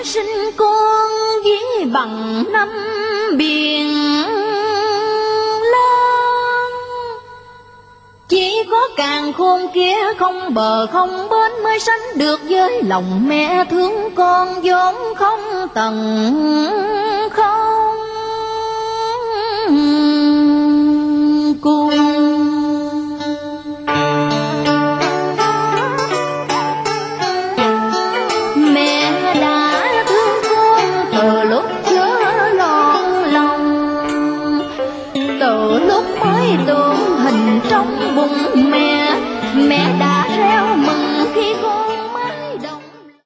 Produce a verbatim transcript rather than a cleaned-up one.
sinh con ví bằng năm biển lớn. Chỉ có càn khôn kia không bờ không bến mới sánh được với lòng mẹ thương con vốn không tận không.